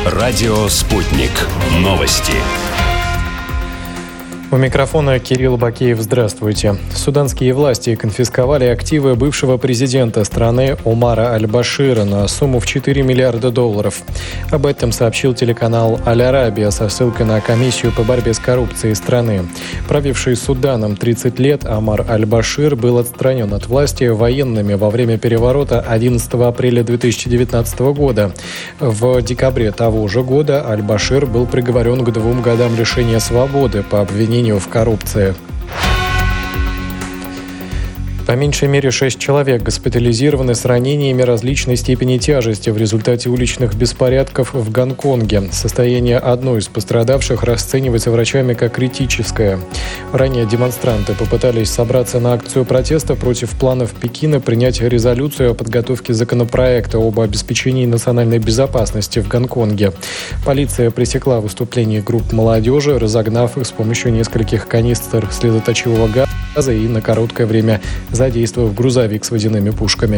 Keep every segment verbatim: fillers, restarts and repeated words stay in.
Радио «Спутник». Новости. У микрофона Кирилл Бакеев. Здравствуйте. Суданские власти конфисковали активы бывшего президента страны Омара Аль-Башира на сумму в четыре миллиарда долларов. Об этом сообщил телеканал Аль-Арабия со ссылкой на комиссию по борьбе с коррупцией страны. Правивший Суданом тридцать лет Омар Аль-Башир был отстранен от власти военными во время переворота одиннадцатого апреля две тысячи девятнадцатого года. В декабре того же года Аль-Башир был приговорен к двум годам лишения свободы по обвинению в коррупции. По меньшей мере шесть человек госпитализированы с ранениями различной степени тяжести в результате уличных беспорядков в Гонконге. Состояние одной из пострадавших расценивается врачами как критическое. Ранее демонстранты попытались собраться на акцию протеста против планов Пекина принять резолюцию о подготовке законопроекта об обеспечении национальной безопасности в Гонконге. Полиция пресекла выступление групп молодежи, разогнав их с помощью нескольких канистр слезоточивого газа и на короткое время задействовав грузовик с водяными пушками.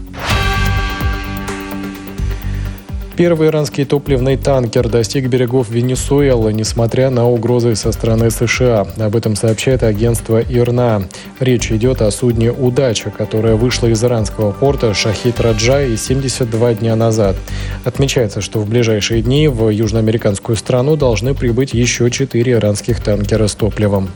Первый иранский топливный танкер достиг берегов Венесуэлы, несмотря на угрозы со стороны США. Об этом сообщает агентство ИРНА. Речь идет о судне «Удача», которое вышло из иранского порта Шахид-Раджаи семьдесят два дня назад. Отмечается, что в ближайшие дни в южноамериканскую страну должны прибыть еще четыре иранских танкера с топливом.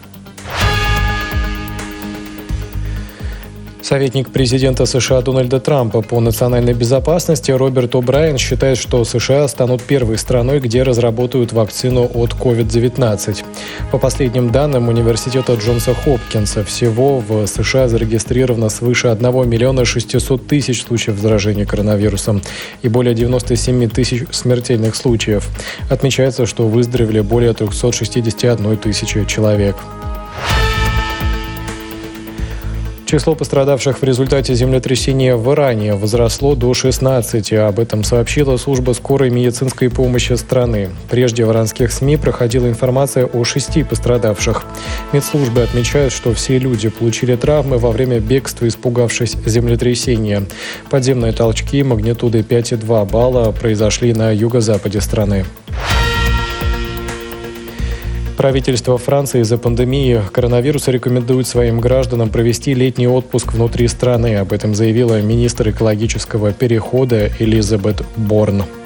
Советник президента США Дональда Трампа по национальной безопасности Роберт О'Брайен считает, что США станут первой страной, где разработают вакцину от ковид девятнадцать. По последним данным университета Джонса Хопкинса, всего в США зарегистрировано свыше одного миллиона шестисот тысяч случаев заражения коронавирусом и более девяноста семи тысяч смертельных случаев. Отмечается, что выздоровели более трехсот шестидесяти одной тысячи человек. Число пострадавших в результате землетрясения в Иране возросло до шестнадцати. Об этом сообщила служба скорой медицинской помощи страны. Прежде в иранских СМИ проходила информация о шести пострадавших. Медслужбы отмечают, что все люди получили травмы во время бегства, испугавшись землетрясения. Подземные толчки магнитудой пять и два балла произошли на юго-западе страны. Правительство Франции из-за пандемии коронавируса рекомендует своим гражданам провести летний отпуск внутри страны. Об этом заявила министр экологического перехода Элизабет Борн.